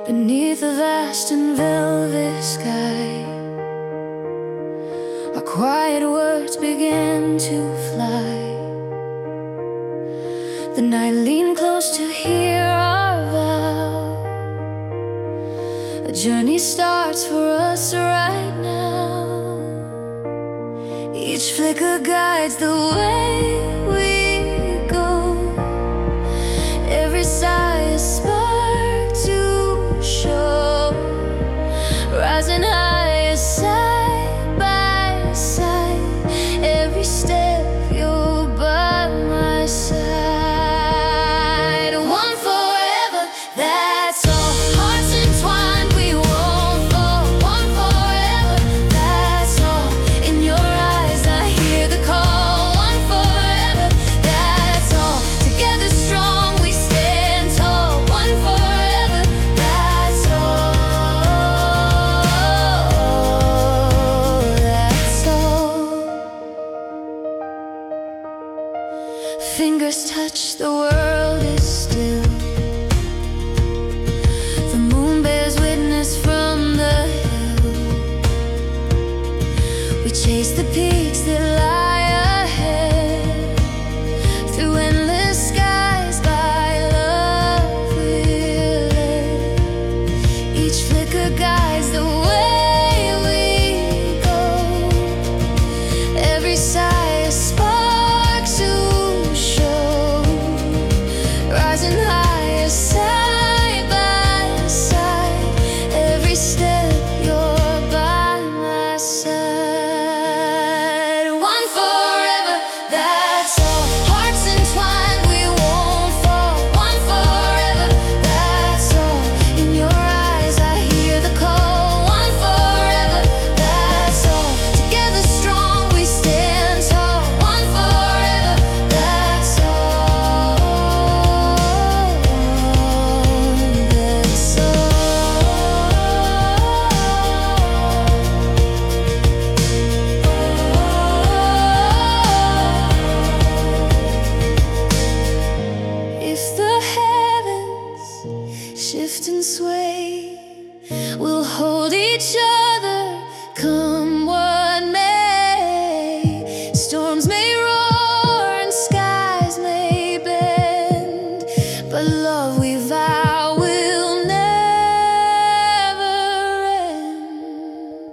Beneath a vast and velvet sky, our quiet words began to fly. The night leaned close to hear our vow. A journey starts for us right now. Each flicker guides the way we go. Every sigh a spark to show. Rising higher side by side. Every step you're by my side. One forever, that's all. Hearts entwined, we won't fall. One forever, that's all. In your eyes I hear the call. One forever, that's all. Together strong we stand tall. One forever, that's all. That's all. Fingers touch, the world is still. The moon bears witness from the hill. We chase the peaks that lie ahead. Through endless skies by love we're led. Each flicker guides the way we go. Every sigh a spark to show. Rising higher side by side. Every step you're by my side. One forever, that's all. Hearts entwined, we won't fall. One forever, that's all. In your eyes I hear the call. One forever, that's all. Together strong we stand tall. One forever, that's all. That's all. If the heavens shift and sway, we'll hold each other, come what may. Storms may roar and skies may bend, but love we vow will never end.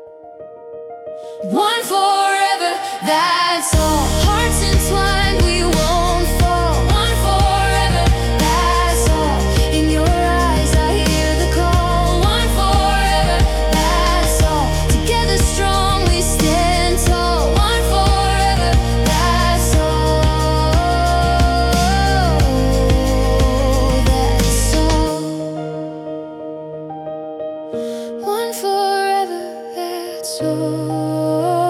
One forever, that's all. Hearts entwined, we won't fall. One forever, that's all. In your eyes I hear the call. One forever, that's all. Together strong we stand tall. One forever, that's all. That's all. One forever, that's all.